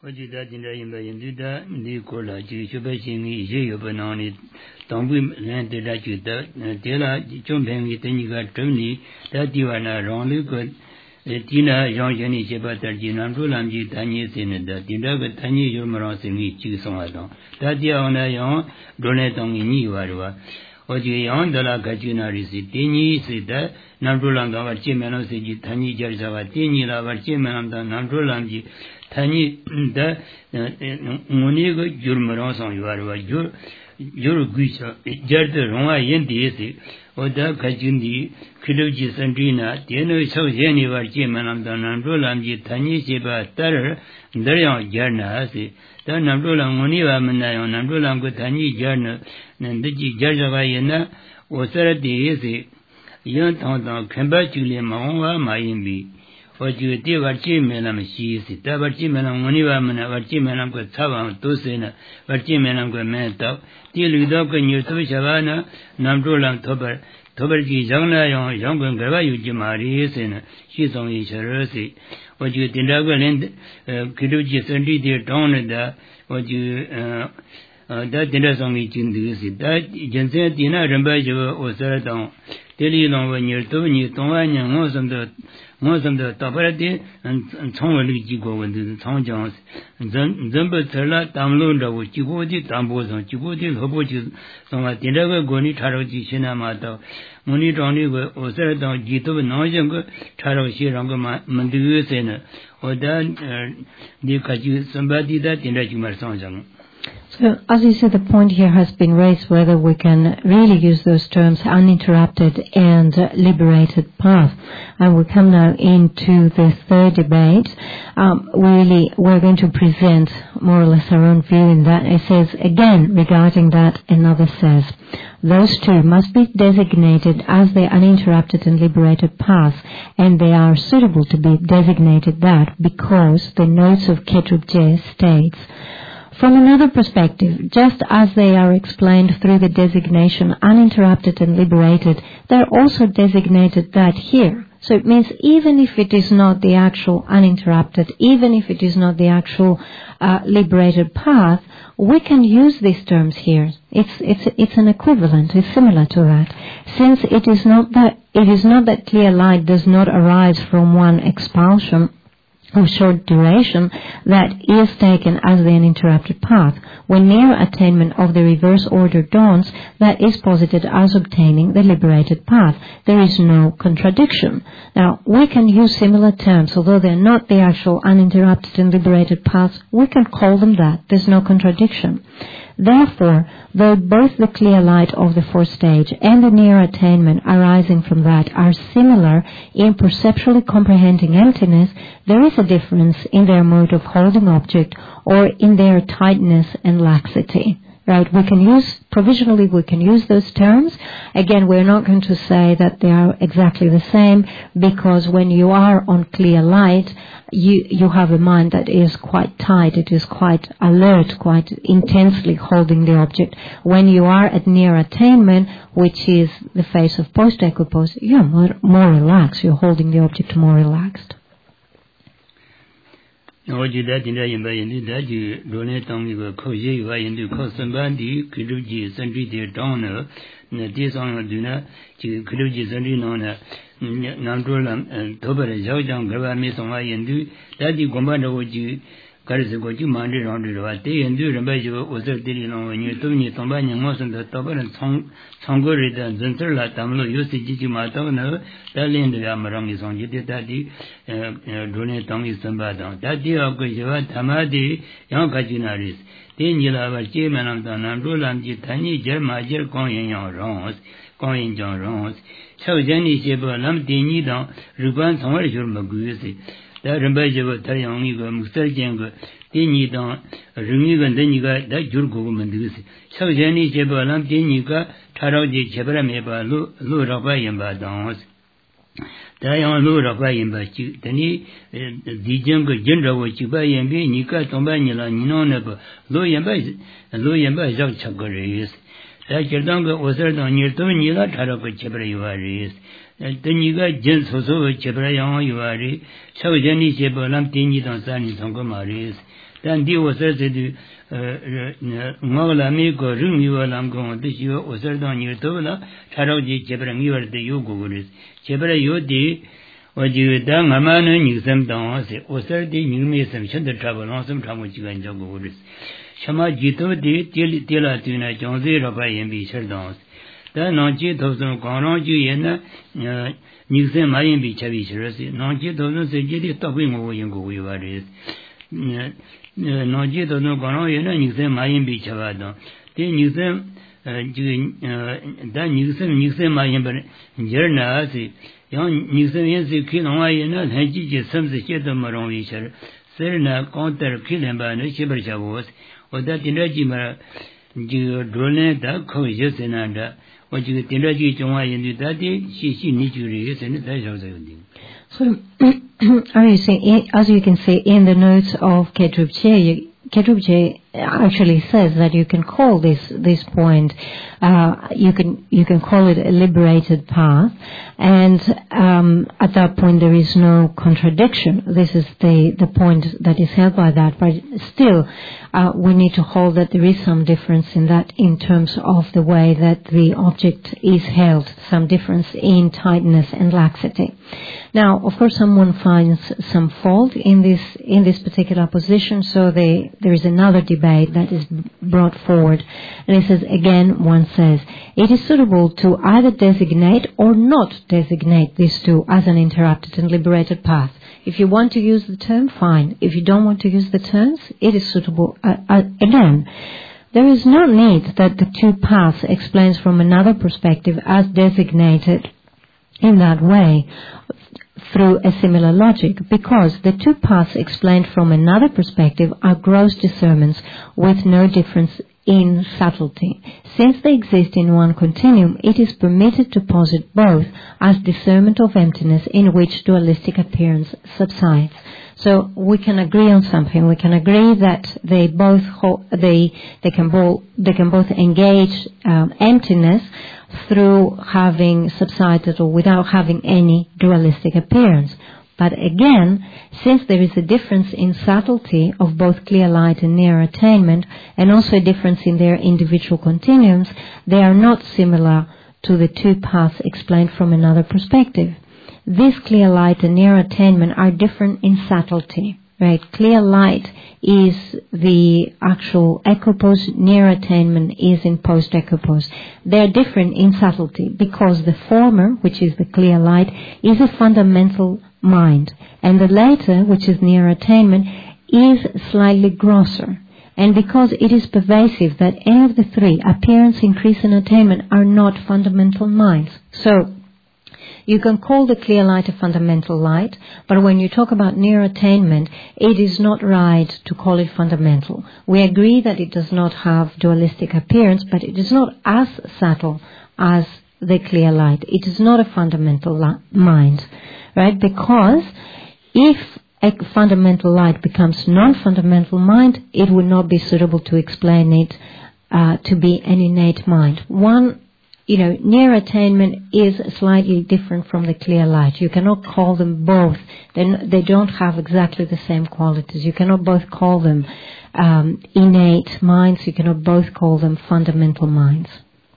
Ojida Dinda Induda, Nicola, Jubashing, Yobanani, Tongwim Land de la Juda, Dela, Jumping, Tenica, Tony, that Divana, Ronly good, Tina, Jean Jenny Chebata, Jinam, Rulamji, Tanya, Senator, Dinda, Tanya, Yomaros, and me, Chisonado. That Diana, Yon, Donetong in Nivarua. Ojion de la Cajuna Risitini, Sita, Nambrulanga, Chimano, Tani, Jarzava, Tini, Lava, Chimanda, Nambrulangi, Tani, the Munigo, Jurmaros on Yuarva, Juruguisa, Jarta, Roma, Yendi, Oda Kajundi, Kiluji Sandrina, Tieno, so Jenny, Chimananda, Nambrulangi, Tani, Seba, Terror, Darion, Jarna, the Nambrulang Muniva Manayon, Nambrulang, Tani, Jarna. Nandaji Jajavayana was at the easy young town, Cambajuli, Mawa, Mayimbi, or you did what Jimenam she is, Tabachimanam, Munivaman, Vachimanam got Tavan, Tosena, Vachimanam got Manta, till you dog and you to Shavana, Namdulam Tober, Toberji, Jangla, Young Gavayu Jimari, and she's on each rosy. What you did, Kiduji Sandy, dear Donada, what you. That dinner's only in the that Jensen dinner and Bajo was down. Daily long when you're doing you don't want most of the Taparati and Tomali Jigo and the Tom Jones. Zumba Tella, Tamlunda, with Jiboti, Tambos on Jiboti, Hobotis, some at dinner going to Taroji Shinamata. Money only was down Jito, no younger, Taro Shiranga Mandu or that the Kaju, somebody that in that you must song. So, as you said, the point here has been raised whether we can really use those terms uninterrupted and liberated path. And we come now into the third debate. We're going to present more or less our own view in that. It says, again, regarding that, another says, those two must be designated as the uninterrupted and liberated path, and they are suitable to be designated that because the notes of Ketub J states, from another perspective, just as they are explained through the designation uninterrupted and liberated, they are also designated that here. So it means even if it is not the actual uninterrupted, even if it is not the actual liberated path, we can use these terms here. It's an equivalent. It's similar to that. Since it is not that clear light does not arise from one expulsion of short duration that is taken as the uninterrupted path. When near attainment of the reverse order dawns, that is posited as obtaining the liberated path. There is no contradiction. Now, we can use similar terms, although they're not the actual uninterrupted and liberated paths, we can call them that. There's no contradiction. Therefore, though both the clear light of the fourth stage and the near attainment arising from that are similar in perceptually comprehending emptiness, there is a difference in their mode of holding object or in their tightness and laxity. Right? We can use those terms. Again, we're not going to say that they are exactly the same, because when you are on clear light, you have a mind that is quite tight, it is quite alert, quite intensely holding the object. When you are at near attainment, which is the phase of post-equipoise, you're more relaxed, you're holding the object more relaxed. No, you that in that you donate only the Koji, you are in the Cosambandi, Kiluji, Sandri, dear donor, this on Duna, Kiluji, Sandri, Nona, Nandulam, and Tober, Zhang, Gravamis on Iandu, that you command what you. Karisigo, you minded on the day and do remember you was a daily long when you told me somebody most of the top and Songori and Zenterla Tamlo used to Gigi Matona, that land the Amarang is on you did that donate on his Sambada. That day of Gujava Tamadi, young Kajinaris, then you'll have a chairman of the Nandulam Gitani, Jermajer coin your wrongs, coin John wrongs. So Jenny Sheba Lam Dinidon, Ruban somewhere your Magusi. That remember Tayong, Mr. Jango, Dinidan, Rumigan, then you got that Jurgo Mendusi. So Jenny Jebalam, Dinika, Taraji Jebrameba, Lurabayamba dance. Dayan Lurabayamba, Tani, the jungle general, which you buy and be Nika Tombanila, Ninonaba, Loyamba, Chakaris. That Jadanga was on your Tonila Taraka Chebraris. Teniga Jen Soso, Chebrayan, you are so Jenny Chebalam Tini on Sani Tongomaris. Then they was said to Mogalamico, Ring you alam going this year, was said on your Tola, Charoji Chebran, you are the Yoguris. Chebra Yodi, what you done, a man and you them down, was said you made some shed trouble on some trouble you and Joguris. Shama Jito did Tila Tuna Jonesy Rabai and be shut down. Then non Jito Gono Juyena, Nixon Mayan be Chavis, non Jito said Jedi stopping over you go where it is. Non Jito no Gono, Nixon Mayan be Chavado. Then Nixon, then Nixon Mayan Jerna, young Nixon is the king on Iana, Hedges, some the shed of Maron, Serena, counter killing by the Shibersha was, or that in Regima, you drone that coaches and under. What you can ready to why in that she needs to raise and that's also. So, as you can see in the notes of Kedrubje actually says that you can call this point, you can call it a liberated path, and at that point there is no contradiction. This is the point that is held by that, but still we need to hold that there is some difference in that in terms of the way that the object is held, some difference in tightness and laxity. Now, of course, someone finds some fault in this particular position, so there is another debate that is brought forward. And it says, again, one says, it is suitable to either designate or not designate these two as an interrupted and liberated path. If you want to use the term, fine. If you don't want to use the terms, it is suitable. Again, there is no need that the two paths explains from another perspective as designated in that way through a similar logic, because the two paths explained from another perspective are gross discernments with no difference in subtlety. Since they exist in one continuum, it is permitted to posit both as discernment of emptiness in which dualistic appearance subsides. So we can agree on something. We can agree that they can both engage emptiness through having subsided or without having any dualistic appearance. But again, since there is a difference in subtlety of both clear light and near attainment, and also a difference in their individual continuums, they are not similar to the two paths explained from another perspective. This clear light and near attainment are different in subtlety. Right? Clear light is the actual ecopause, near attainment is in post-ecopause. They're different in subtlety because the former, which is the clear light, is a fundamental mind, and the later, which is near attainment, is slightly grosser. And because it is pervasive that any of the three, appearance, increase, and attainment, are not fundamental minds. So, you can call the clear light a fundamental light, but when you talk about near attainment, it is not right to call it fundamental. We agree that it does not have dualistic appearance, but it is not as subtle as the clear light. It is not a fundamental mind, right? Because if a fundamental light becomes non-fundamental mind, it would not be suitable to explain it to be an innate mind. Near attainment is slightly different from the clear light. You cannot call them both. They don't have exactly the same qualities. You cannot both call them innate minds. You cannot both call them fundamental minds.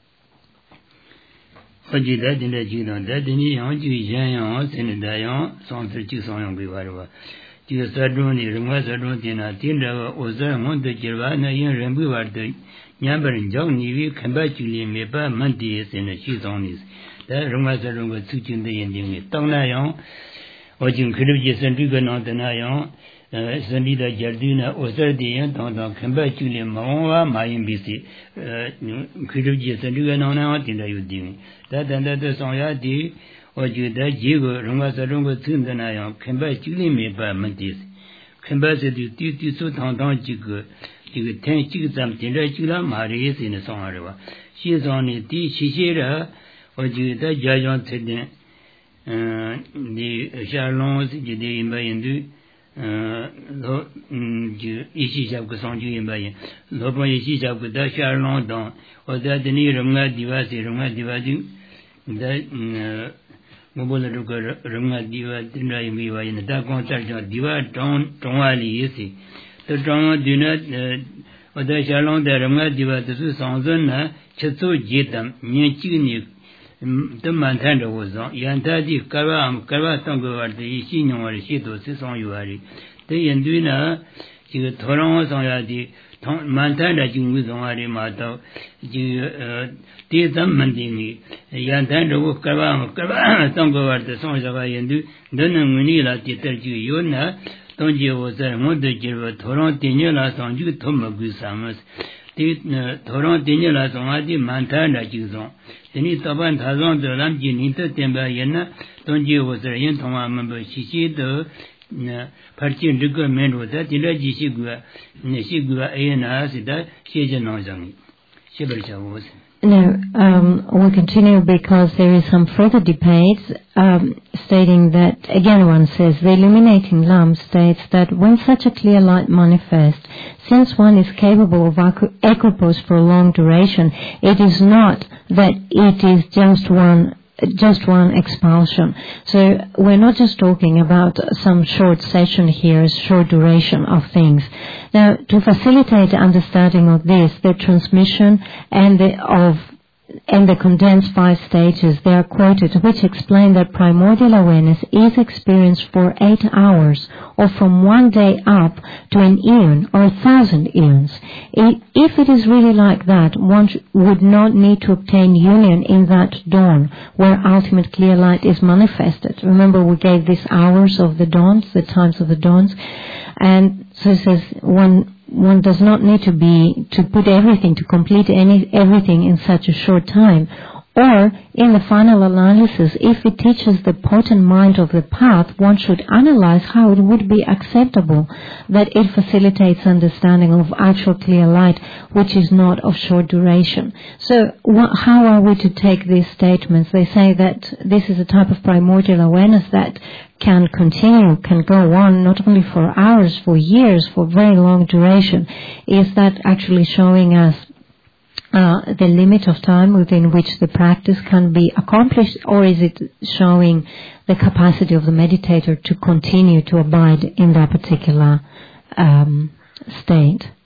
Nyambarin Jong Nivi Kambachuli Meba Mantis in the Chizonis. That Rumazarum was teaching the ending. Tongnayon, or Jim Kiribis and Dugan on the Nayon, Sandida Jardina, or Sardian, Tonton Kambachuli Mawa, Mayan BC, Kiribis and Dugan on in the Udin. That and that is on Yadi, or Judah Jigo, Rumazarum was soon the Nayon, Kambachuli Meba Mantis. Kambasi to so Tonton Jigo. You could ten something regular Maries in the song. She is on it, she share or you the judge on the Charlons, the Imbayandu, Ishishab Sanju Imbayan, Lobo Ishishab with the Charlon down, or that the near Runga Divasi, Runga Divadi, that Mobile Runga Diva Dina Miva in the Dagon Diva Donali Yisi. The drama do not the Shalom the Runga Diva the Sanzana Chatsu Jitam Nichini the Mantanda was on Yantadi Kara Tango the Ishin or Shito Sison Yuari. The Yanduina Toron Sonyadi Mantanda Jingus on Arimato Tisam Mandini Yantanda Kara Tango at the songs of Ayandu, Dunamunila Titerju Yona, Tonji was a mother Toron Tinula Sanju Tomagu Samus, Toron Tinula Sonadi Mantanda Juzon. The Nitaban Tazon the Lamjin Intertemba Yena, Tonji was a Yentoma member Shishi the Parchin Duka was that Ilajishigua, Neshigua Ayana Sida, Shijanozang. Shibersha was. Now, we'll continue because there is some further debates stating that, again one says, the illuminating lamp states that when such a clear light manifests, since one is capable of equipoise for a long duration, it is not that it is just one expulsion. So we're not just talking about some short session here, short duration of things. Now, to facilitate understanding of this, the transmission and the condensed 5 stages, they are quoted, which explain that primordial awareness is experienced for 8 hours, or from 1 day up to an eon or 1,000 eons. If it is really like that, one would not need to obtain union in that dawn, where ultimate clear light is manifested. Remember, we gave these hours of the dawns, the times of the dawns, and so it says one does not need to put everything, to complete everything in such a short time. Or, in the final analysis, if it teaches the potent mind of the path, one should analyze how it would be acceptable that it facilitates understanding of actual clear light, which is not of short duration. So, how are we to take these statements? They say that this is a type of primordial awareness that can continue, can go on, not only for hours, for years, for very long duration. Is that actually showing us the limit of time within which the practice can be accomplished, or is it showing the capacity of the meditator to continue to abide in that particular state?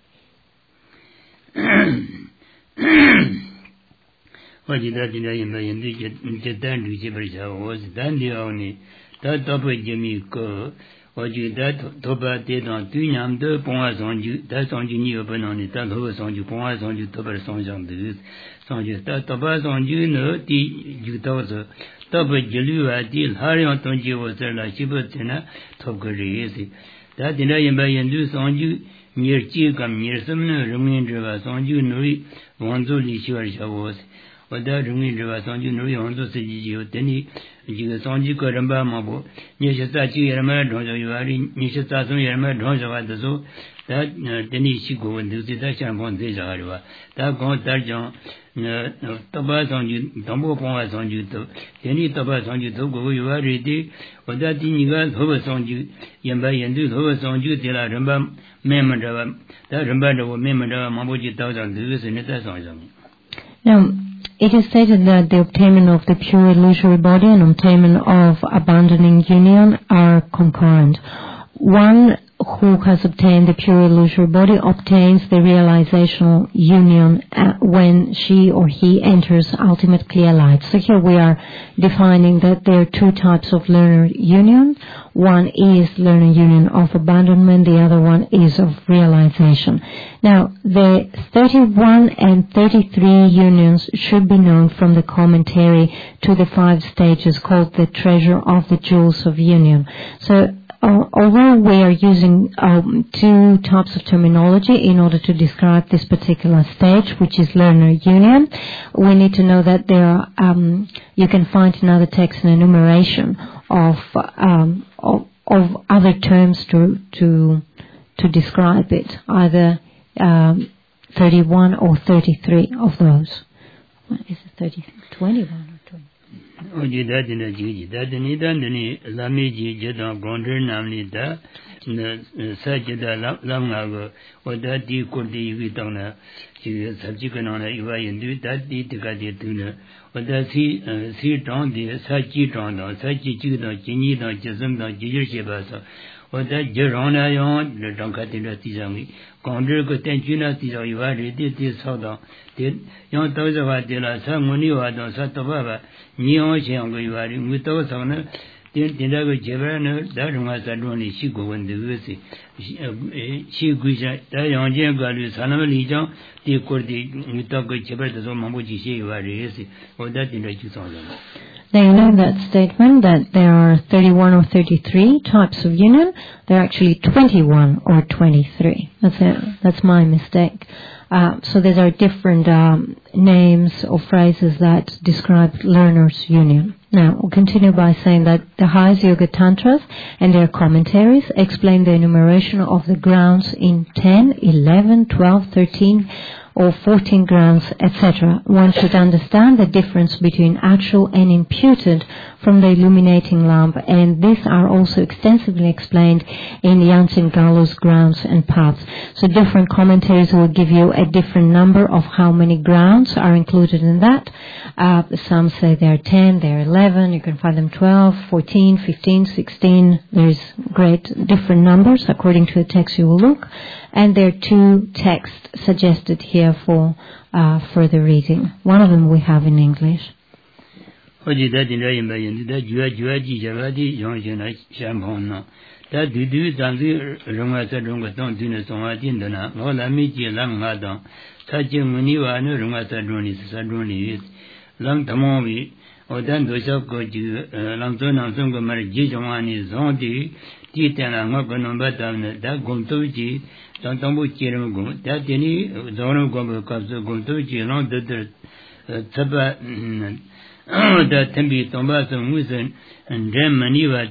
Oju that toba de don tunyam de ponga sonju da sonju ni open on it, ho sonju ponga sonju toba sonjang de sonju da toba sonju no di ju dozo toba jilu a di harion tonji was la chibutina tokari is that dina yamba yendu sonju near chi kam near some rumin driva sonju nui wanzo li shivar shavos Oda Rumi Riva Sanju Nuri Hondo Siji Teni Sanji Koramba Mabo Nishasachi Yarama Donja Yuari Nishasasun Yarama Donja Dazo that Teni Shiko and Dusi Dashan Zariva that Gon Tarjan Toba Sanju Tombo Ponga Sanju Teni Toba Sanju Togo Yuari Oda Tiniga Hova Sanju Yamba Yendu Hova Sanju Tila Ramba Memandava that Ramba Memandava Maboji Thousand Dusi Neta Sanjam. Now, it is stated that the obtainment of the pure illusory body and obtainment of abandoning union are concurrent. One who has obtained the pure illusory body obtains the realizational union when she or he enters ultimate clear light. So here we are defining that there are 2 types of learner union. One is learner union of abandonment, the other one is of realization. Now, the 31 and 33 unions should be known from the commentary to the 5 stages called the treasure of the jewels of union. So, although we are using 2 types of terminology in order to describe this particular stage, which is learner union, we need to know that there are, you can find in other texts an enumeration of other terms to describe it, either 31 or 33 of those. What is it, 21 or 20? Oji dadina jiji dadini dandini lamiji jadon gondir namni da sajida lamga oda di kurdi yugi tangna ji sabji kana iwa yendu da di tiga di tuna oda si tang di saji tang da saji ji da jinyi da jisum da jijir sheba sa oda jirana yang le tangka tinda tijangi kongdir ko tenjuna tijang iwa ri di sa da di yang tau sa wa di la sa nguni wa da sa toba ba ni yang xiang go iwa ri ngu tau sa na tinda go jeba na da runga sa runi shi go wen de si shi gu sha da yang jian ga lu sa na li jang di kur di ngu ta go jeba de so mambo ji shi iwa ri si oda tinda ji sa la. Now you know that statement that there are 31 or 33 types of union. There are actually 21 or 23. That's my mistake. So there are different names or phrases that describe learners' union. Now we'll continue by saying that the highest Yoga Tantras and their commentaries explain the enumeration of the grounds in 10, 11, 12, 13, or 14 grounds, etc. One should understand the difference between actual and imputed from the illuminating lamp, and these are also extensively explained in Yangtze Gallo's grounds and paths. So different commentaries will give you a different number of how many grounds are included in that. Some say there are 10, there are 11, you can find them 12, 14, 15, 16. There's great different numbers according to the text you will look. And there are two texts suggested here for further reading. One of them we have in English. da tembi tomba so musen Germany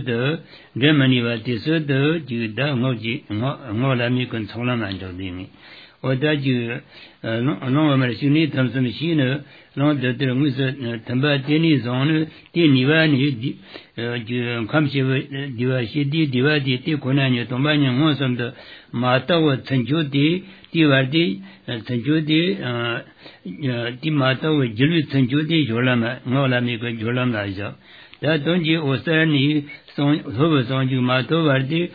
tiso de ju da ngoji ngola mi kun chola man jo ding o da ju no ma shi ni tam sam shi ne no de de mu se tamba de ni zon de ni wa ni ju kam shi di wa shi di wa di ti ko na ni tomba ni ngo sam de ma ta wo chen ju di wa di chen ju di ma ta wo jilu chen ju di jola ma ngola mi ko jola ma ja da don ji o sa ni song ho bo song ju ma to wa di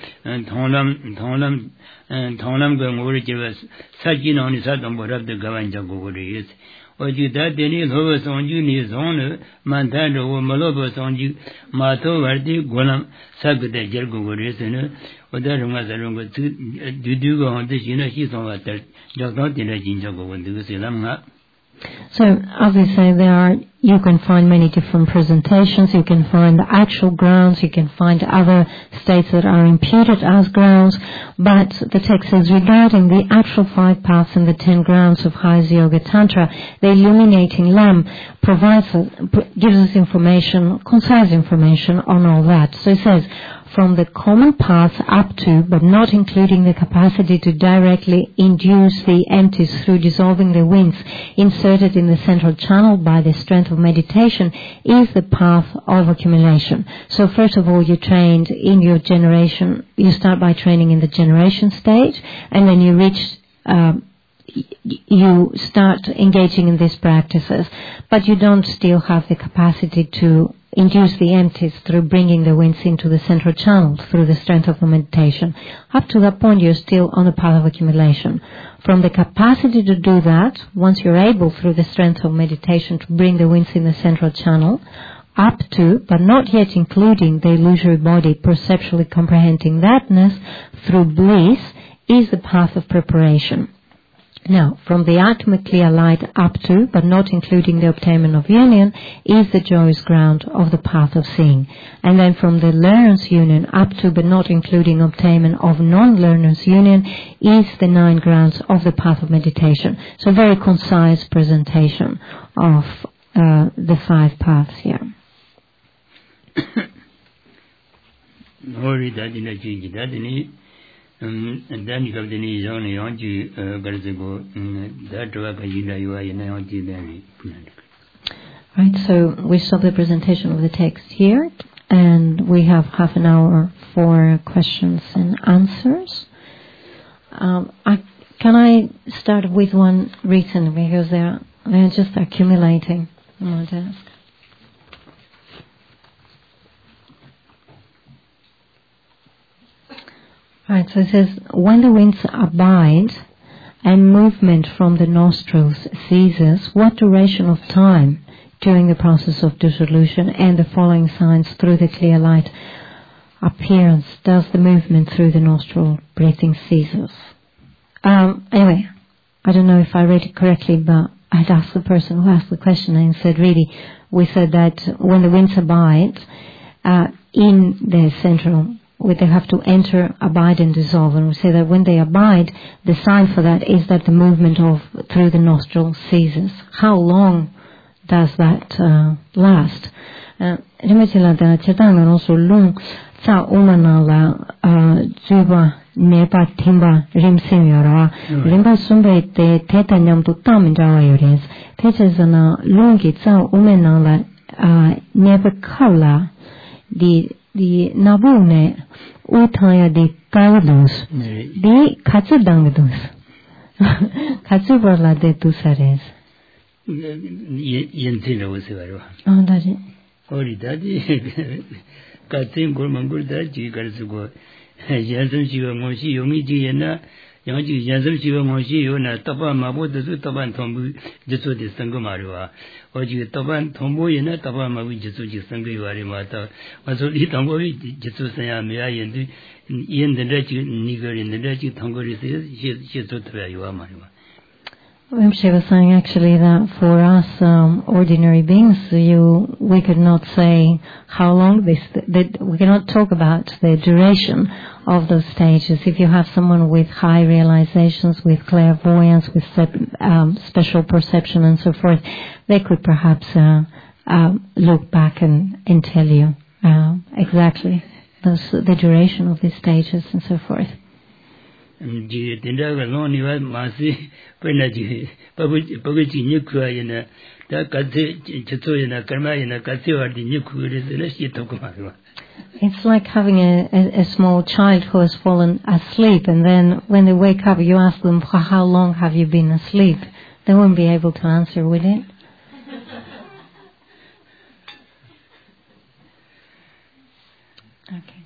thonglam go ngor ji wa sa ji no ni sa dong bo rab de ga wan ja go ri o ji da de ni ho bo song ju ni zong ne man da ro mo lo bo song ju ma to wa di golam sa ge de jer go ri se ne o da ro ma sa ro go du go han de shi ne shi song wa da ja dong de le jin ja go wen de se lam nga. So, obviously, you can find many different presentations. You can find the actual grounds. You can find other states that are imputed as grounds. But the text says, regarding the actual 5 paths and the 10 grounds of Highest Yoga Tantra, the illuminating lamp gives us information, concise information on all that. So it says, from the common path up to, but not including the capacity to directly induce the empties through dissolving the winds inserted in the central channel by the strength of meditation, is the path of accumulation. So first of all, you trained in your generation, you start by training in the generation stage, and then you reach you start engaging in these practices, but you don't still have the capacity to induce the empties through bringing the winds into the central channel through the strength of the meditation. Up to that point, you're still on the path of accumulation. From the capacity to do that, once you're able through the strength of meditation to bring the winds in the central channel, up to, but not yet including the illusory body perceptually comprehending thatness through bliss, is the path of preparation. Now, from the ultimate clear light up to, but not including the obtainment of union, is the joyous ground of the path of seeing. And then from the learner's union up to, but not including obtainment of non-learner's union, is the 9 grounds of the path of meditation. So very concise presentation of the 5 paths here. And then you have the knees on the Anji Garzigo, that Right, so we stop the presentation of the text here, and we have half an hour for questions and answers. Can I start with one written because they're just accumulating on my desk. Right, so it says, when the winds abide and movement from the nostrils ceases, what duration of time during the process of dissolution and the following signs through the clear light appearance does the movement through the nostril breathing ceases? Anyway, I don't know if I read it correctly, but I'd asked the person who asked the question and said, really, we said that when the winds abide in the central, they have to enter, abide, and dissolve. And we say that when they abide, the sign for that is that the movement through the nostril ceases. How long does that last? Neba timba rimsim yora limba sumbe te teta nyam tu tam jawa yores techezana lungi tsa umenang la neba kala di nabune utaya di kavadus di katsu dangdus katsu barla de tusares yentila usivaro daji ori dadi katsin gurmangur daji karsugo Yansam Shiva Monshi Yomi Jiyana, Yanji Yansam Shiva Monshi Yona, Tapa Mabu, the Taban Tombu, Jesu de Sangomarua, or you Taban Tombo Yana, Tapa Mabu, Jesu Sanguari Mata, Masoli Tombo, Jesu Sayamia, and in the Rechi Nigger in the Rechi Tongori says, she's to Yuamarua. She was saying actually that for us ordinary beings, we could not say how long we cannot talk about the duration of those stages. If you have someone with high realizations, with clairvoyance, with special perception and so forth, they could perhaps look back and tell you exactly the duration of these stages and so forth. Ji tindaga long niwa masi pena ji pabuji nyukua yana da katse chitso yana karma yana katse wardi nyukua resena shi tokumarwa. It's like having a small child who has fallen asleep, and then when they wake up you ask them, for how long have you been asleep? They won't be able to answer, will it? Okay.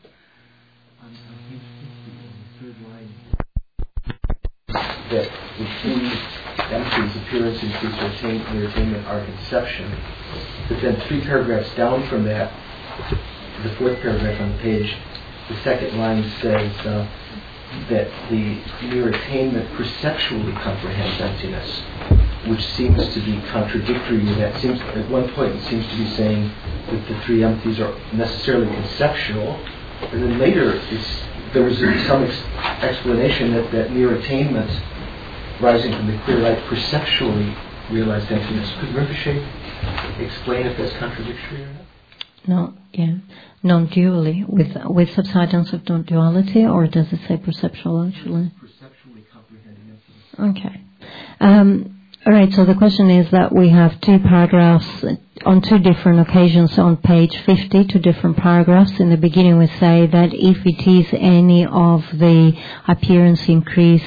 That the three empties, appearance, increase, entertainment are conception. But then 3 paragraphs down from that, the 4th paragraph on the page, the second line says that the mere attainment perceptually comprehends emptiness, which seems to be contradictory to that. Seems at one point it seems to be saying that the 3 empties are necessarily conceptual, and then later there was some explanation that mere attainment rising from the clear light perceptually realized emptiness. Could Rinpoche explain if that's contradictory or not? No, yeah. Non-dually, with subsidence of non-duality, or does it say perceptual actually? Perceptually comprehending emptiness. Okay. All right, so the question is that we have 2 paragraphs on 2 different occasions on page 50, 2 different paragraphs. In the beginning we say that if it is any of the appearance increase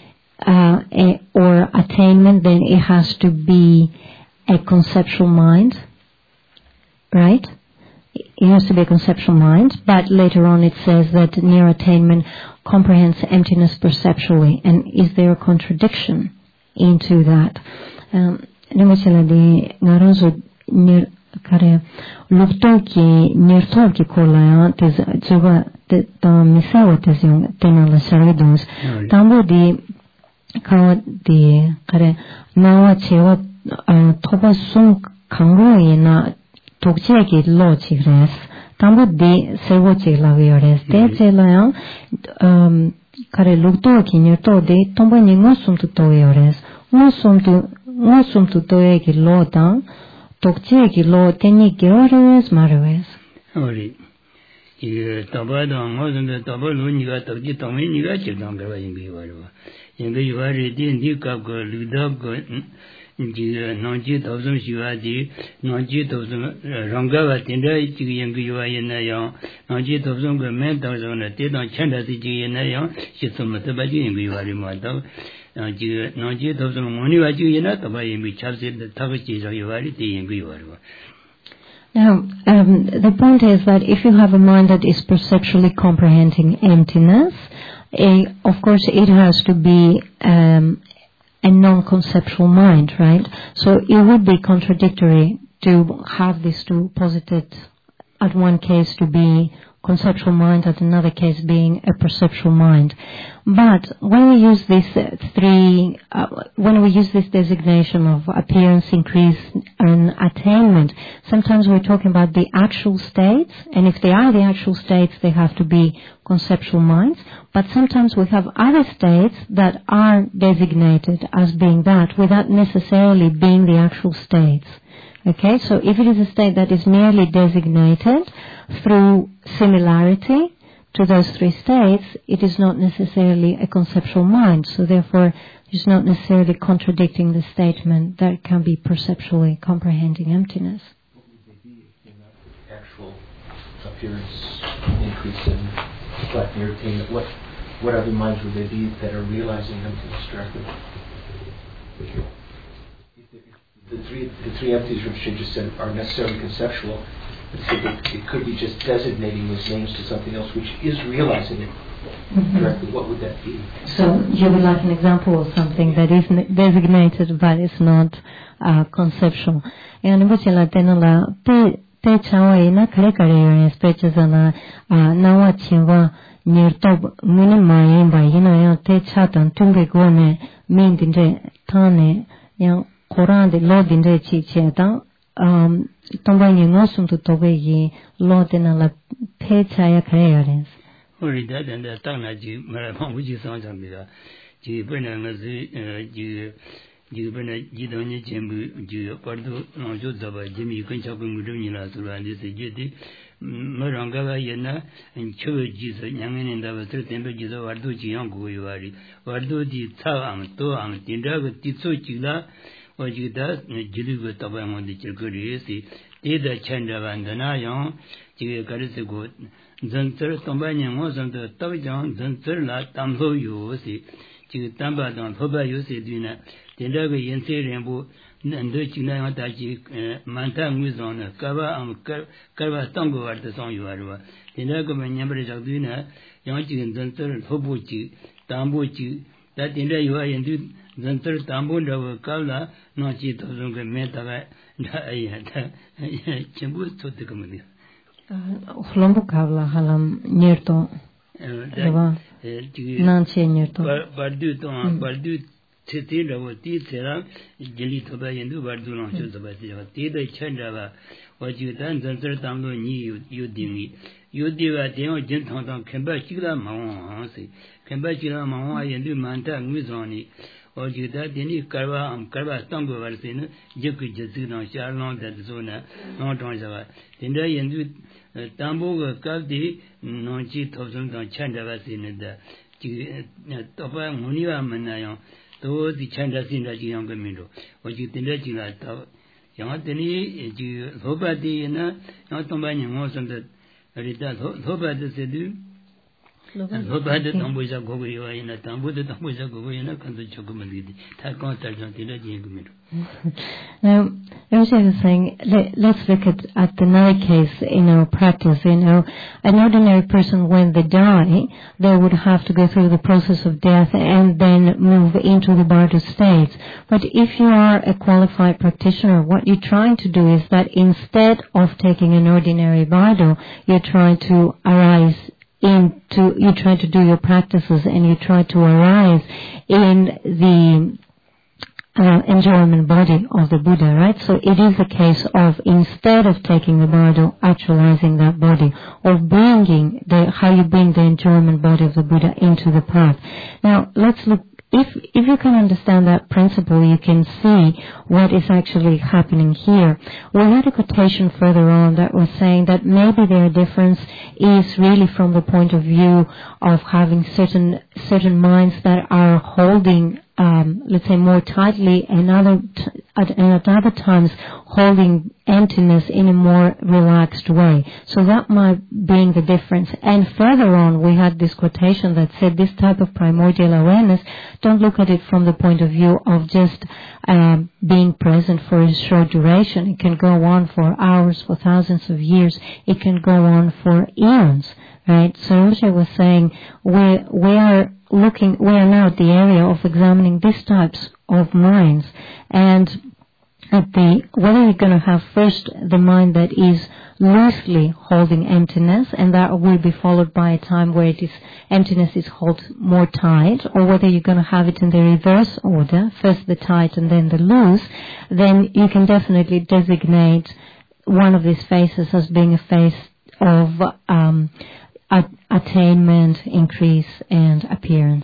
or attainment, then it has to be a conceptual mind, right? It has to be a conceptual mind, but later on it says that near attainment comprehends emptiness perceptually. And is there a contradiction into that? 독지에게 로직레스 담보디 세워지라고요레스 대체라요 카레 룩도 기녀도데 tombo니 ngosumtu toyores ngosumtu toyegi loda 독지에게 로 테니게 오레스 마르웨스 ori 이 담바도 모든데 담보루니가 독지 동민이가 지당거와 인비와로 인비와리 딘디가고 루다고 Nonji thousand Shivadi, Nonji thousand Rangava Tinda Chiyanguva Yenayon, Nonji thousand men thousand Tidan Chanda Yenayon, Shitsumatabaji in Guvari, Nonji thousand Monivaji Yenata by Michasi, the Tavachi of Yuvari in Guvari. Now, the point is that if you have a mind that is perceptually comprehending emptiness, of course it has to be a non-conceptual mind, right? So it would be contradictory to have these two posited, at one case to be conceptual mind, at another case being a perceptual mind. But when we use this this designation of appearance, increase, and attainment, sometimes we're talking about the actual states, and if they are the actual states, they have to be conceptual minds. But sometimes we have other states that are designated as being that, without necessarily being the actual states. Okay, so if it is a state that is merely designated through similarity to those three states, it is not necessarily a conceptual mind. So therefore, it's not necessarily contradicting the statement that it can be perceptually comprehending emptiness. What would they be in that actual appearance, increase in thought and attainment? What other minds would they be that are realizing emptiness directly? The three entities which you just said are necessarily conceptual. It could be just designating those names to something else which is realizing it directly. What would that be? So you would like an example of something that is designated but is not conceptual. And which la tenala te chawa na kare kare speeches na nawa chiwa nirtob muni mayin ba yina ya te chatan tunge gone min dinde tane yang Koran de lo dinde chi che ta tomba ni ngosum to tobe yi lo de na la pe cha ya kare yaren. Ori da den da tang na ji ma ma wu ji sang sang bi da ji ben na nga zi ji ben na ji dong ni chen bu ji par do no jo da ba ji mi kun cha bu mu ni la su la ni se ji di ma rang ga ba yen na chu ji se nyang ni da ba tre ten be ji so war do ji yang gu yu wa ri war do ji cha am to am tin da ga ti so ji la Wajida Jiligo Tabamon de Chilgurisi, Dida Chandavandana Yon, Jigarisigo, Zanzer Tombanian was on the Tavijan, Zanzer La Tamho Yusi, Chitamba Don Hoba Yusi Dina, Tindaga Yense Rambo, and the China Taji, Mantang was on Kava and Kava Tongo at the song you are. Tindaga Manyabre Jagdina, Yanchi Zanzer Hobuchi, Tambuchi, that in there you are indeed. Zantar Tambunda Kala, no cheat of the Meta, Chimbu to the comedy. Holombo Kavla Halam Nierto Nanche Nierto. Bardu Titira or Titera, Jelitoba and do Bardulon Chosabati, Tida Chandava, what you done, Zantar Tambo knew you didn't. You did a deal gentle Kambachila Mawan, Kambachila Mawan and do Manta Muzoni. Or you that any Karva Tongo Varsina, Juku Jazuna, Charlon, that zona, not on Java. Then they ended Tambo Kavdi, no cheat of some Chanda Vasina, the Topa Munia Manayon, towards the Chanda Sinda Young Gamido. What you think that you like Yamantini, you hope at the not combining most of the hope at the Sedu. Hope I did not wish a go in a tambo, the Tambuza go in a country chocolate. Takon Tarjantina Jingumid. Now, I was saying, let's look at another case in our practice. An ordinary person, when they die, they would have to go through the process of death and then move into the Bardo states. But if you are a qualified practitioner, what you're trying to do is that instead of taking an ordinary Bardo, you're trying to you try to do your practices and you try to arise in the enjoyment body of the Buddha, right? So it is a case of, instead of taking the Bardo, actualizing that body, or bringing how you bring the enjoyment body of the Buddha into the path. Now, let's look. If you can understand that principle, you can see what is actually happening here. We had a quotation further on that was saying that maybe their difference is really from the point of view of having certain certain minds that are holding, let's say, more tightly, and at other times holding emptiness in a more relaxed way. So that might be the difference. And further on, we had this quotation that said this type of primordial awareness, don't look at it from the point of view of just being present for a short duration. It can go on for hours, for thousands of years. It can go on for eons. Right, so Rinpoche was saying we are now at the area of examining these types of minds, and whether you're going to have first the mind that is loosely holding emptiness, and that will be followed by a time where emptiness is held more tight, or whether you're going to have it in the reverse order, first the tight and then the loose, then you can definitely designate one of these phases as being a phase of attainment, increase, and appearance.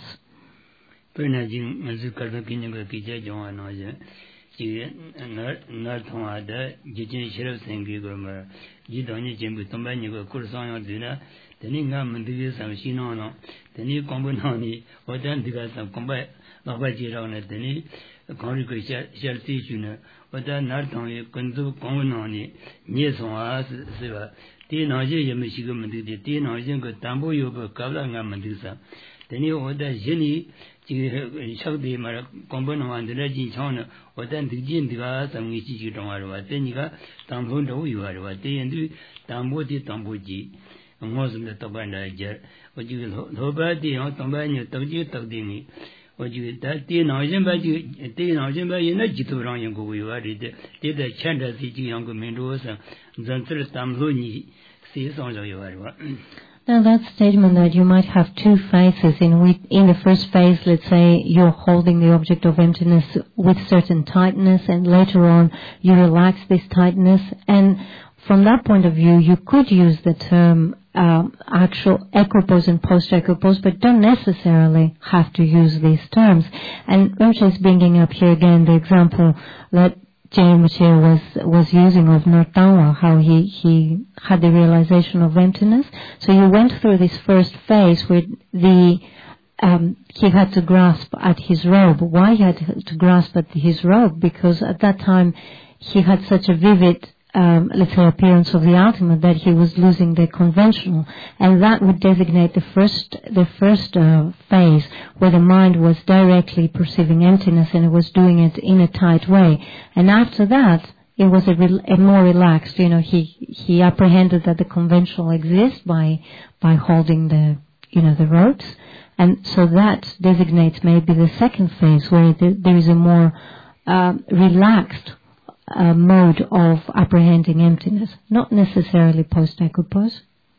Now that statement that you might have two phases in the first phase, let's say you're holding the object of emptiness with certain tightness, and later on you relax this tightness, and from that point of view you could use the term actual equipoise and post-equipoise, but don't necessarily have to use these terms. And Rinpoche is bringing up here again the example that James was using of Nartangwa, how he had the realization of emptiness. So you went through this first phase where he had to grasp at his robe. Why he had to grasp at his robe? Because at that time he had such a vivid let's say appearance of the ultimate that he was losing the conventional, and that would designate the first phase where the mind was directly perceiving emptiness, and it was doing it in a tight way. And after that it was a more relaxed, he apprehended that the conventional exists by holding the ropes, and so that designates maybe the second phase where there is a more relaxed mode of apprehending emptiness, not necessarily post-equipoise.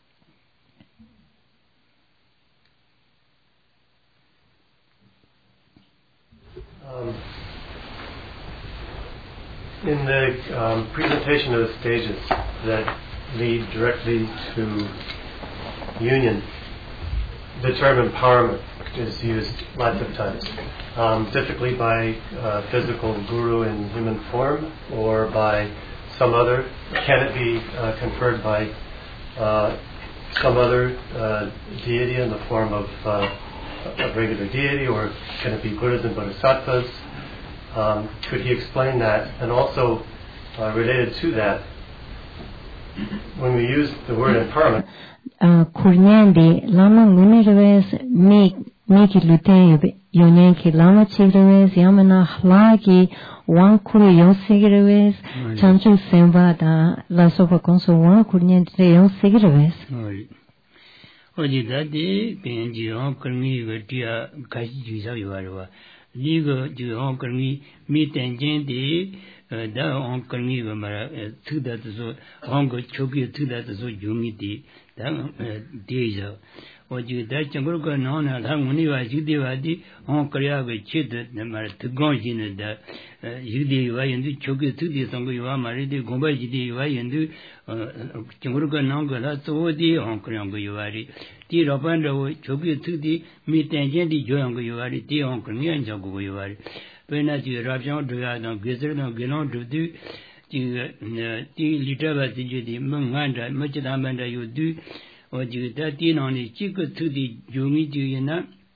In the presentation of the stages that lead directly to union, the term empowerment is used lots of times, typically by physical guru in human form or by some other. Can it be conferred by some other deity in the form of a regular deity, or can it be Buddhas and Bodhisattvas? Could he explain that? And also, related to that, when we use the word empowerment, Kurnyandi lama ngunireves miki lute yonenki lama chigreves yamana hlagi wankuru yonsigireves chanchu sembada la sopa konso wan kurnyandi yonsigireves. Oji dati penji hon kurmi vetia kashi jisa yuarwa ligo ju hon kurmi mi tenjen di da hon kurmi mara tuda so hon go choki tuda so jumi di da deja oji da changro ko no na la nguni wa jide wa di hon kriya ve chid mara tugon jin da yidi wa yin choki tudi song yuwa mari di gomba jide wa yin changro ko no ga la so di hon kriya go yuari ti roban ro choki tudi mi tenjen di joyang go yuari ti hon kriya jang go yuari pena ji rabjang do ya no gezer no gelon do du ti litaba ti di manganda machida manda yu du oji da ti no ni chik tudi jumi ji na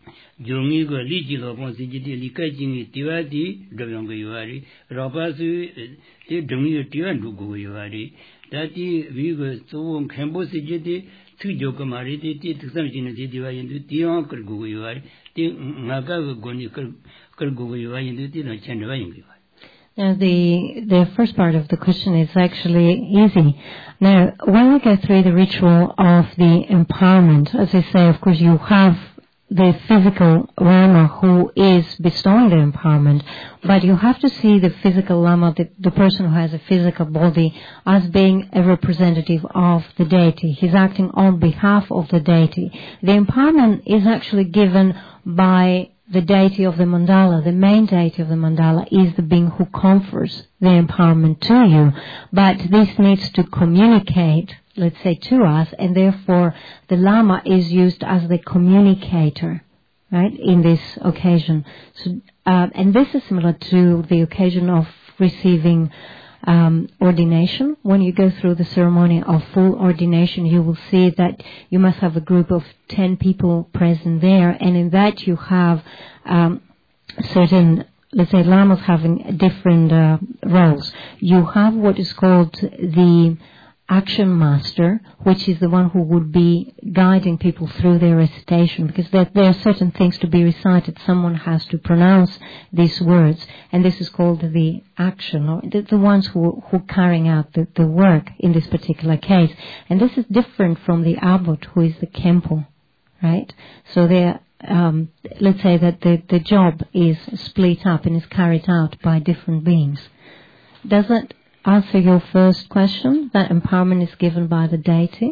Jungi go Liji Lopon Sijiti Likajing Tivati, Dovongo Yuari, Rapasu, the Dungi Tiandu Yuari, Dati Vigo So Cambo Sijiti, Tujokamari, Tuxamjin Diva into Tion Kurguyuari, Naga Goni Kurguyuari into Tina Chandavang. Now, the first part of the question is actually easy. Now, when we go through the ritual of the empowerment, as I say, of course, you have the physical Lama who is bestowing the empowerment, but you have to see the physical Lama, the person who has a physical body, as being a representative of the deity. He's acting on behalf of the deity. The empowerment is actually given by the deity of the mandala. The main deity of the mandala is the being who confers the empowerment to you. But this needs to communicate, let's say, to us, and therefore the Lama is used as the communicator, right, in this occasion. So, and this is similar to the occasion of receiving ordination. When you go through the ceremony of full ordination, you will see that you must have a group of 10 people present there, and in that you have certain, let's say, lamas having different roles. You have what is called the action master, which is the one who would be guiding people through their recitation, because there are certain things to be recited. Someone has to pronounce these words, and this is called the action, or the ones who carrying out the work in this particular case. And this is different from the abbot, who is the kempo, right? So they're let's say that the job is split up and is carried out by different beings. Does that answer your first question, that empowerment is given by the deity?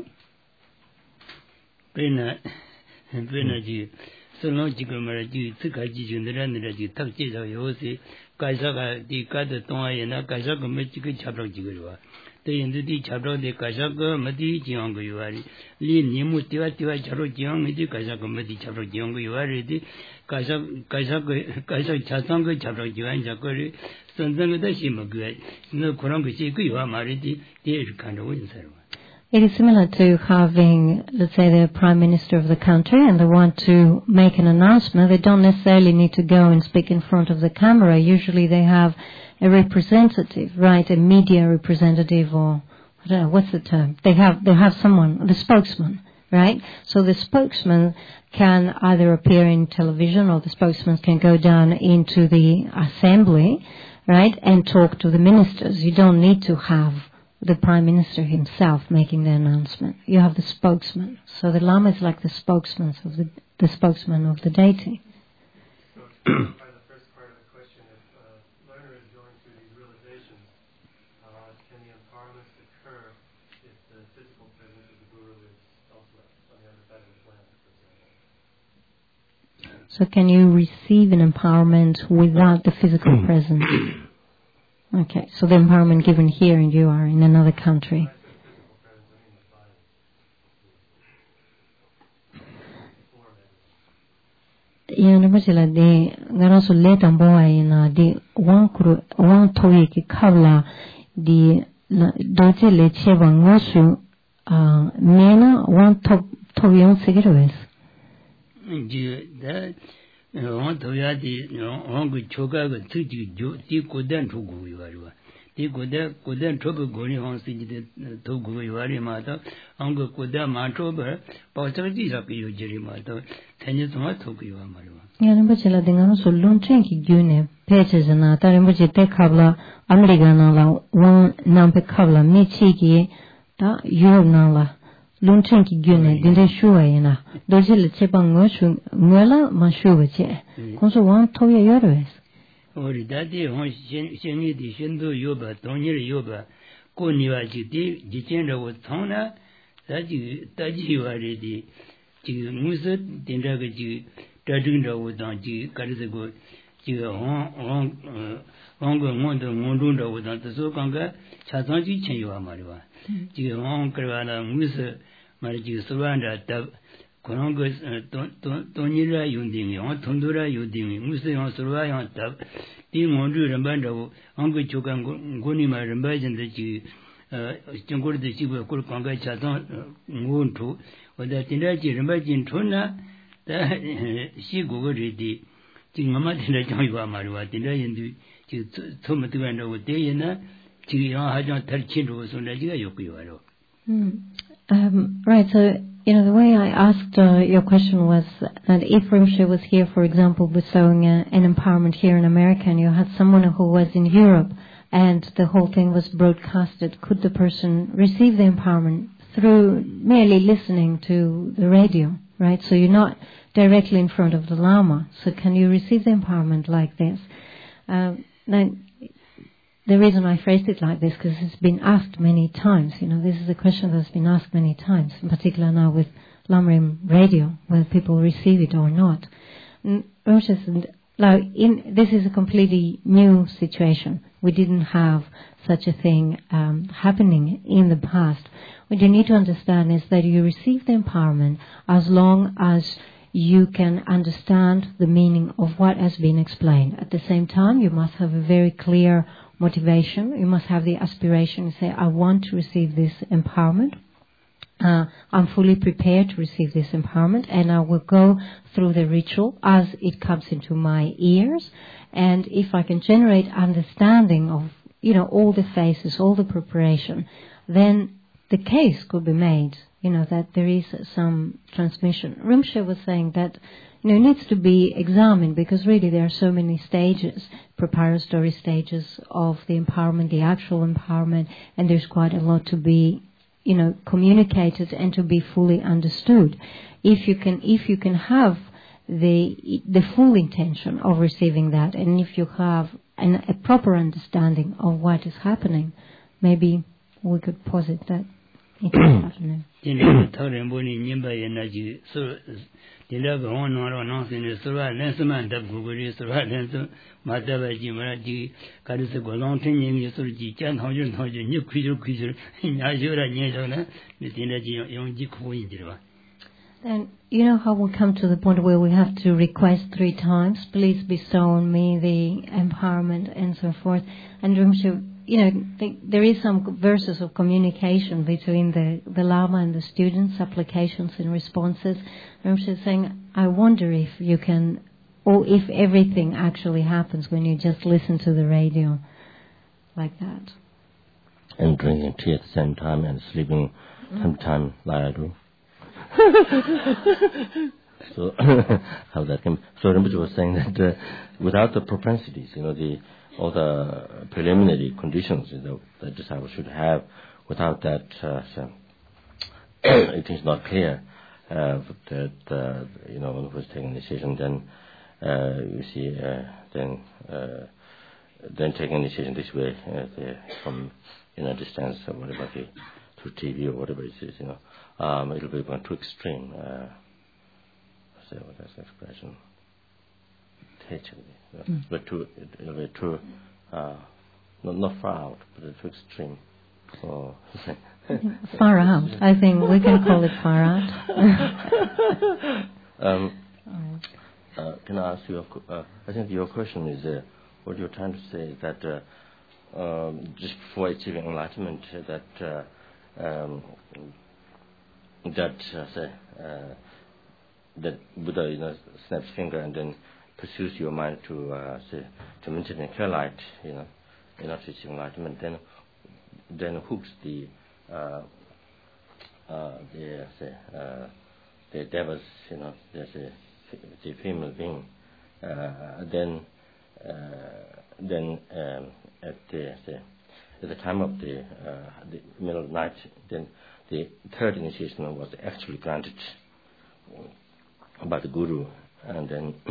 Pena ji, so long Jigomara ji, Tukaji Jundaran, Taki Yosi, Kaisaka, the Kata Toyana, Kaisaka Mexico Chapter Jigua. The end of the chapter, the Kaisaka Mati Jiango Yuari, Li Nimu Tiva Charo Jiang, the Kaisaka Mati Chapter Jiango Yuari, Kaisaka Chasanga Chapter Juan Jakori, Sanzanga Shimagu, no Kuranguchi, Mariti, the kind of winter. It is similar to having, let's say, the Prime Minister of the country and they want to make an announcement. They don't necessarily need to go and speak in front of the camera. Usually they have a representative, right? A media representative, or I don't know, what's the term? They have someone, the spokesman, right? So the spokesman can either appear in television, or the spokesman can go down into the assembly, right, and talk to the ministers. You don't need to have the Prime Minister himself making the announcement. You have the spokesman. So the Lama is like the spokesman of the spokesman of the deity. So to clarify the first part of the question, if a learner is going through these realizations, can the empowerment occur if the physical presence of the guru is elsewhere, on the other side of the planet, for example? So can you receive an empowerment without the physical presence? Okay, so the empowerment given here and you are in another country. Yana bachila de ngara so leta boa ina de wan toye ki kavla di doche le cheba ngosu mena wan toyon sigirwes. On Toyati, on good choga, the Kodan to go you are. The Kodan Togo going on Sidi to go you are mata, Uncle Koda Mantrober, Possibilities of you, Jerimata, 10 years more to you are Maru. Yanabachela Dingano so Lunchenki Gune, Pages and Atarimbuji Tekabla, Ameriganala, one Nampe Kabla, Michiki, da Yurnala. Lunchenki Gune, didn't show ina. Dojil Chepangoshu, Muela, Mashuache. Conso one Toya Yoris. Or that day, when Sheni the Shindo Yoba, Tony Yoba, Koniwa Jiti, Jitenda was Tona, that you are ready. Musa, Tindagaji, Tadunda was on G, Karizago, Hongo Mondo Mondunda was on the Sokanga, Chasanji Chayua Mariwa. Hong Karana Musa, Marji Suranda, Konongos, Tonira Yunding, Tondura Yuding, Musa on Suraya Tab, Ding Mondu Rambando, Uncle Chokan Gonima Rambajan that you Jungle the Chiba Kurkanga Chaton Muntu, or that in that Rambajin Tuna, she go ready. Jingama did a joint Maru, did I into Tomatuano with Diana, Chiran Hajan Tarchino, so Nadia. Right, so, the way I asked your question was that if Rinpoche was here, for example, bestowing an empowerment here in America, and you had someone who was in Europe, and the whole thing was broadcasted, could the person receive the empowerment through merely listening to the radio, right? So you're not directly in front of the Lama. So can you receive the empowerment like this? Now, the reason I phrased it like this, because it's been asked many times. This is a question that's been asked many times, in particular now with Lamrim radio, whether people receive it or not. This is a completely new situation. We didn't have such a thing happening in the past. What you need to understand is that you receive the empowerment as long as you can understand the meaning of what has been explained. At the same time, you must have a very clear motivation. You must have the aspiration to say, I want to receive this empowerment. I'm fully prepared to receive this empowerment, and I will go through the ritual as it comes into my ears. And if I can generate understanding of, all the phases, all the preparation, then the case could be made, that there is some transmission. Rinpoche was saying that, it needs to be examined, because really there are so many stages, preparatory stages of the empowerment, the actual empowerment, and there's quite a lot to be, communicated and to be fully understood. If you can have the full intention of receiving that, and if you have a proper understanding of what is happening, maybe we could posit that it is happening. And how we come to the point where we have to request 3 times, please bestow on me the empowerment and so forth. And Rinpoche, there is some verses of communication between the Lama and the students, applications and responses. Rinpoche is saying, I wonder if you can, or if everything actually happens when you just listen to the radio like that. And drinking tea at the same time and sleeping sometime like I do. So how that came. So Rinpoche was saying that without the propensities, all the preliminary conditions that disciple should have, without that, it is not clear that when he was taking initiation, then you see, then taking initiation this way from distance or whatever, through TV or whatever it is, it'll be going too extreme. Say what that's the expression. But it'll be too, not far out, but too extreme. So, far out. I think we can call it far out. Can I ask you? I think your question is what you're trying to say is that just before achieving enlightenment, that Buddha snaps finger and then pursues your mind to maintain a clear light, in order to achieve enlightenment, then hooks the devils, the female being, then at the time of the middle of the night, then the third initiation was actually granted by the Guru, and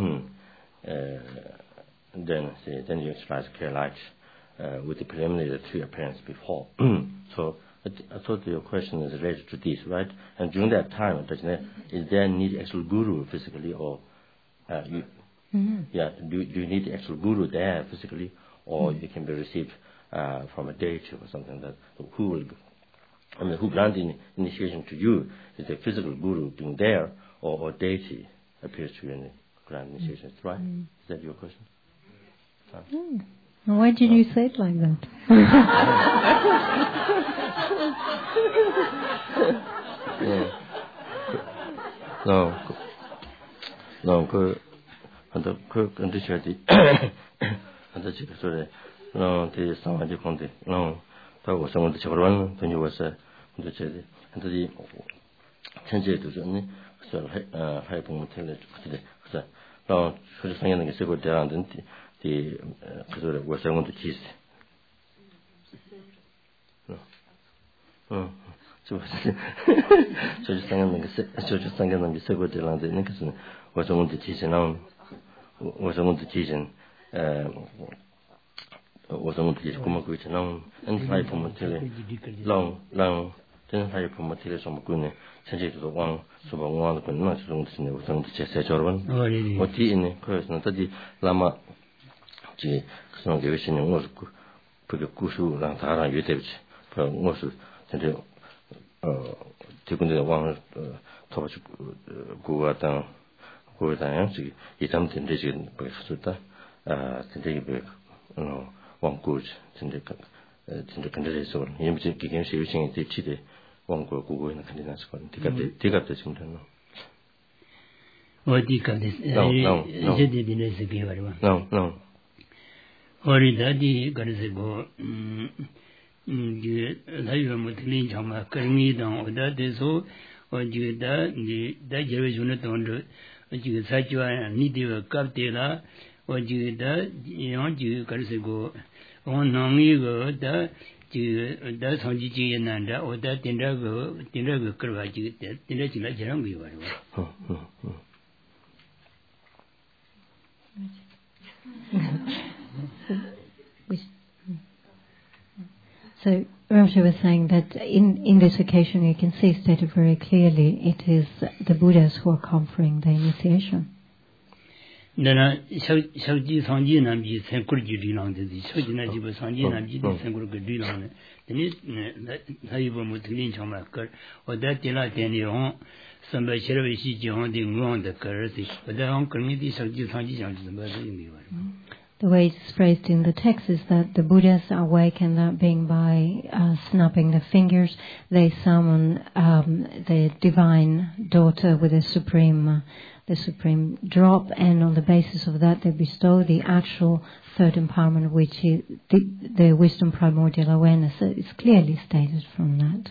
then you exercise clear light with the preliminary 3 appearances before. So I thought your question is related to this, right? And during that time, is there need actual Guru physically, or do you need the actual Guru there physically, or it can be received from a deity or something that who grants initiation to you? Is the physical Guru being there, or deity appears to you in the grand initiation, right? Is that your question? Why did you say it like that? no, condition and the chicken story. No, the summer de Conte. No, that was some of the children when you was the cherry and the change to the so high promoted. No, so the singing is a good down and the was I want to kiss. No. So just singing the second down the Nixon was I want to teach now. Was I want to teach was I want to teach Kumakuich now and high promoted long, then high promoted some good change to the one, so one could not long to know some chess or one. What he in a person that the Lama G. Song division was put a Kushu Lantara Utevich for most taken the one top go down. Go down, it's something decision by Suta, to one good in the country. So, you can see wishing it cheated one go in the candidates. Take up the symptom. What do you call this? No. Or daddy got to go. You have to clean some curry down, or that is so, or you that generation under. You such a need a cup dealer, or you that you got to go on long ago that you that's how you and or that dinner go curve you that dinner you like your we were. So Ramsha was saying that in this occasion you can see stated very clearly it is the Buddhas who are conferring the initiation. Nana Shauji Sanji Namji Sankurji long the Shojinaji Sanji Namji Sankurji long the Naiba Mutlin Chamakar or that Tila Tenion, some by Sheravishi John the Moon the Cursi, but the Hong Community Shauji Sanji Johnson. The way it's phrased in the text is that the Buddhas awaken that being by snapping the fingers. They summon the divine daughter with the supreme drop, and on the basis of that they bestow the actual third empowerment, which is the wisdom primordial awareness. So it's clearly stated from that.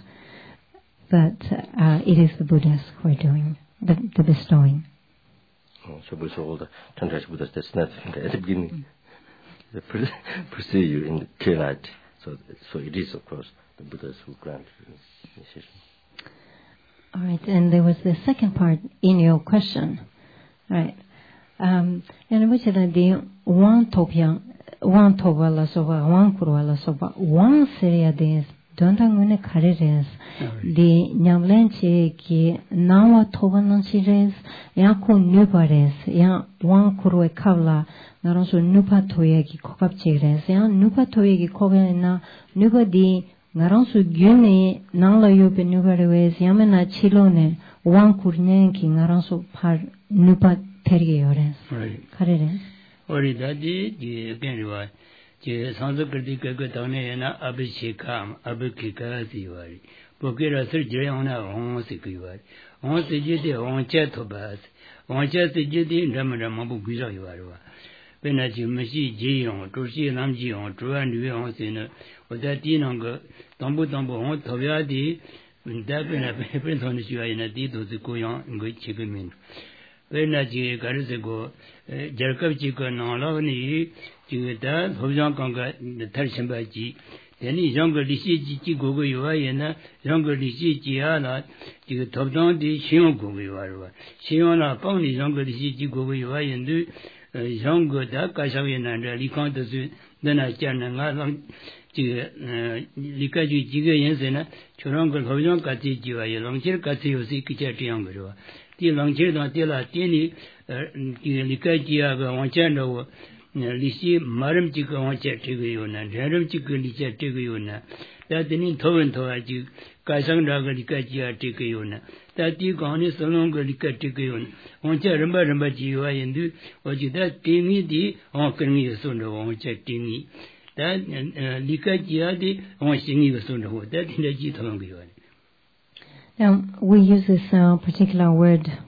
But it is the Buddhas who are doing the bestowing. So we saw all the Tantra Buddhas that snap at the beginning. They pursue you in the clear light. So it is, of course, the Buddhas who grant initiation. All right, and there was the second part in your question. All right. And which is the one toba la soba, one kurwa la soba, one seria des, don't angune kares, the nyamlenche ki nawa toba nanchires, yako nupares, ya one kurwe kavla, naranso nupa toye ki kokapchires, ya nupa toye ki kokena, nupa di, naranso gyune, nangla yope nupareves, yamena chilone, one kurnen ki naranso par nupa tergeyores. Kares. Ori dadi, the Genriwa. Sanskrit Kakatana Abhishekam, Abhikasi, Pokera surgery on a home secured. On the Jedi, on Chatobas, on Chatidi, Ramadamu Guzawa. When as you machine G on, Toshi Lamji on, Truan on Sinner, or that Dinonga, Tombo on Toviadi, when that when a prince on the Shua in a deed of the Koyan and good chicken. When as you got to go, Jerkov chicken on Lovani. That Hojan Conga, the Tarshambaji, then his younger Lisi Gogo Yuayana, younger Lisi Giana, the top down the Shion Gogo Yuarva. Shiona found his younger Lisi Gogo Yuayan do younger that Kasavian and Likantas, then I can and Likaji Jigayans, Churangal Hojan Kati Jua, Longchir Kati Sikati younger. The Longchir don't tell a tiny Likaji Wanchano. Lisi Maram Chico on Chatiguna, Jaram Chico Licha Tiguna, that the name Toventoaji, Kasang Raga Likaja Tiguna, that you gone is so longer Likatiguna, on Charambaji and do what you that Tingy on Kami Sundo on Chatingi, that Likajiadi on Singi Sundo, that in the Jitongi. Now, we use this particular word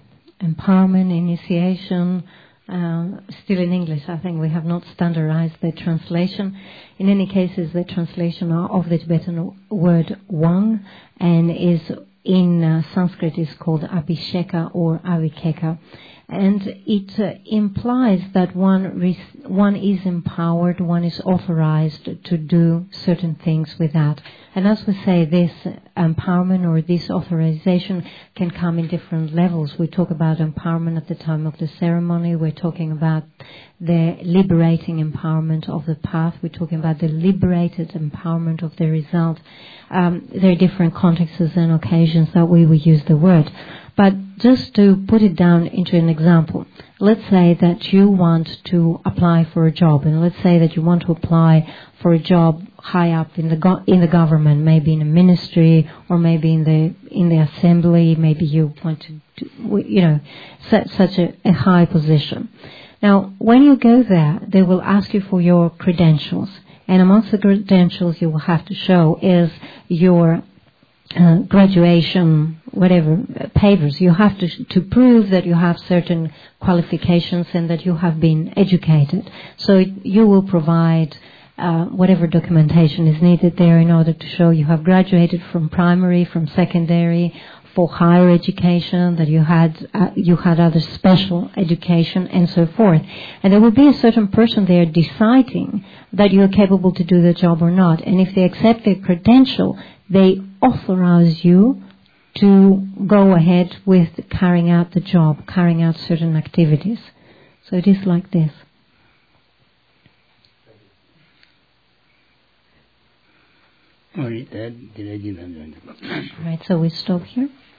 empowerment, initiation, still in English. I think we have not standardized the translation. In any case, it's the translation of the Tibetan word Wang, and is in Sanskrit is called Abhisheka or Avikeka. And it implies that one is empowered, one is authorized to do certain things with that. And as we say, this empowerment or this authorization can come in different levels. We talk about empowerment at the time of the ceremony. We're talking about the liberating empowerment of the path. We're talking about the liberated empowerment of the result. There are different contexts and occasions that we will use the word. But just to put it down into an example, let's say that you want to apply for a job, and let's say that you want to apply for a job high up in the government, maybe in a ministry, or maybe in the assembly. Maybe you want to such a high position. Now, when you go there, they will ask you for your credentials, and amongst the credentials you will have to show is your graduation, whatever, papers. You have to prove that you have certain qualifications and that you have been educated. So you will provide whatever documentation is needed there in order to show you have graduated from primary, from secondary, for higher education, that you had other special education, and so forth. And there will be a certain person there deciding that you are capable to do the job or not. And if they accept their credential, they authorize you to go ahead with carrying out the job, carrying out certain activities. So it is like this. Right, so we stop here.